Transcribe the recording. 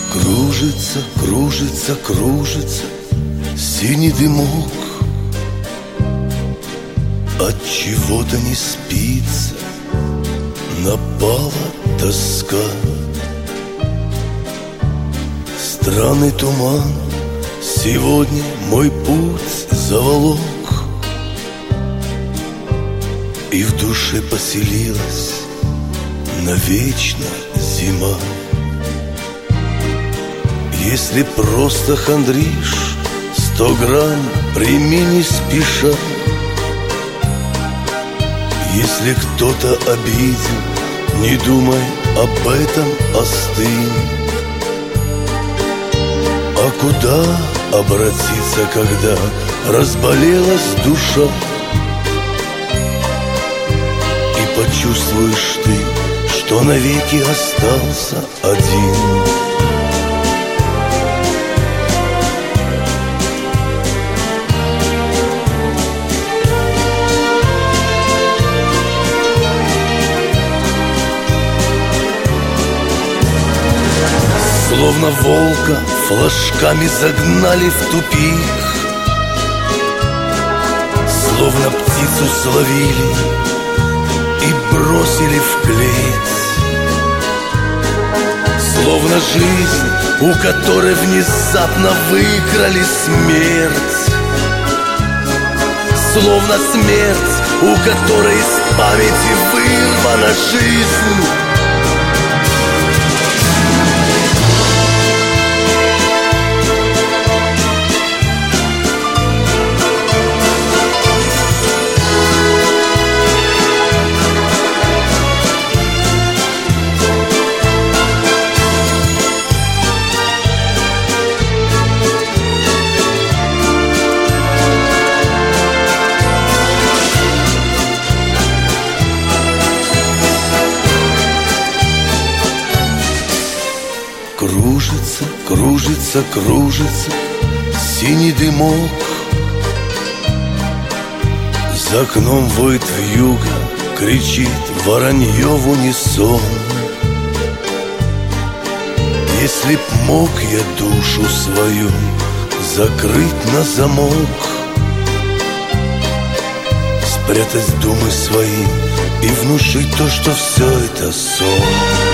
Кружится, кружится, кружится синий дымок. От чего-то не спится, напала тоска. Странный туман сегодня мой путь заволок, и в душе поселилась навечно зима. Если просто хандришь, 100 грамм прими не спеша. Если кто-то обидел, не думай об этом, остынь. А куда обратиться, когда разболелась душа? И почувствуешь ты, что навеки остался один. Словно волка флажками загнали в тупик, словно птицу словили и бросили в клеть. Словно жизнь, у которой внезапно выкрали смерть. Словно смерть, у которой из памяти вырвана жизнь. Кружится, кружится, кружится синий дымок. За окном воет вьюга, кричит воронье в унисон. Если б мог я душу свою закрыть на замок, спрятать думы свои и внушить то, что все это сон.